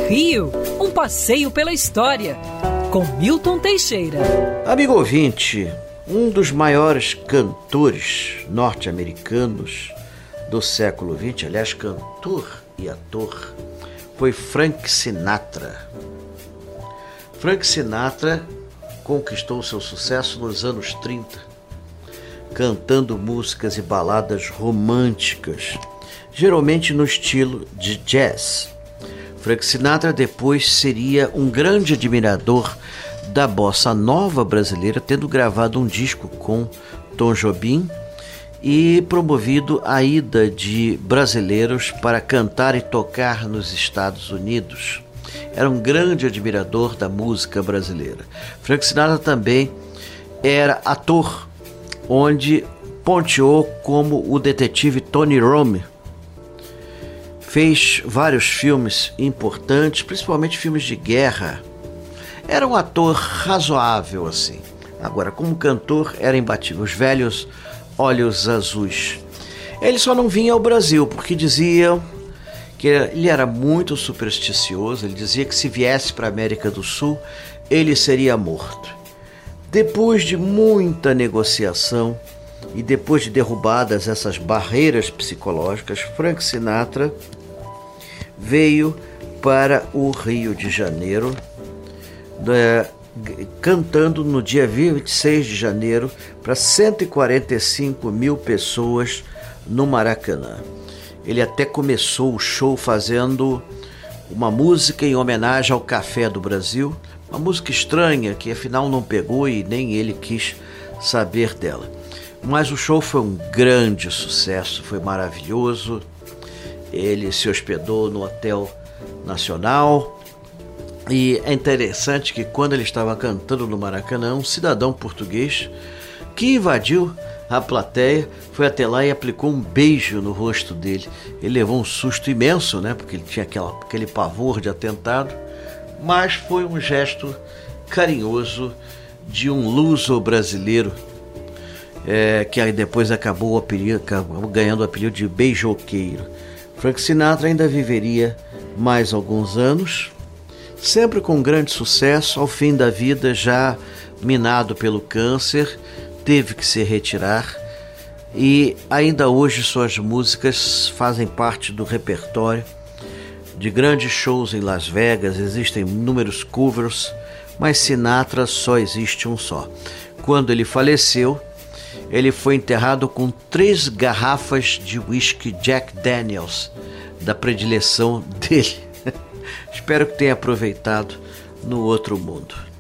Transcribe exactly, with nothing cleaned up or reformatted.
Rio, um passeio pela história, com Milton Teixeira. Amigo ouvinte, um dos maiores cantores norte-americanos do século vinte, aliás, cantor e ator, foi Frank Sinatra. Frank Sinatra conquistou seu sucesso nos anos trinta, cantando músicas e baladas românticas, geralmente no estilo de jazz. Frank Sinatra depois seria um grande admirador da bossa nova brasileira, tendo gravado um disco com Tom Jobim e promovido a ida de brasileiros para cantar e tocar nos Estados Unidos. Era um grande admirador da música brasileira. Frank Sinatra também era ator, onde ponteou como o detetive Tony Rome. Fez vários filmes importantes, principalmente filmes de guerra. Era um ator razoável assim. Agora, como cantor, era imbatível. Os velhos olhos azuis. Ele só não vinha ao Brasil porque diziam que ele era muito supersticioso. Ele dizia que se viesse para a América do Sul, ele seria morto. Depois de muita negociação e depois de derrubadas essas barreiras psicológicas, Frank Sinatra veio para o Rio de Janeiro, né, cantando no dia vinte e seis de janeiro para cento e quarenta e cinco mil pessoas no Maracanã. Ele até começou o show fazendo uma música em homenagem ao Café do Brasil, uma música estranha que afinal não pegou e nem ele quis saber dela. Mas o show foi um grande sucesso, foi maravilhoso. Ele se hospedou no Hotel Nacional e é interessante que quando ele estava cantando no Maracanã, um cidadão português que invadiu a plateia foi até lá e aplicou um beijo no rosto dele. Ele levou um susto imenso, né? Porque ele tinha aquela, aquele pavor de atentado, mas foi um gesto carinhoso de um luso brasileiro, é, que aí depois acabou, o apelido, acabou ganhando o apelido de beijoqueiro. Frank Sinatra ainda viveria mais alguns anos, sempre com grande sucesso. Ao fim da vida, já minado pelo câncer, teve que se retirar e ainda hoje suas músicas fazem parte do repertório de grandes shows em Las Vegas. Existem inúmeros covers, mas Sinatra só existe um só. Quando ele faleceu, ele foi enterrado com três garrafas de whisky Jack Daniels, da predileção dele. Espero que tenha aproveitado no outro mundo.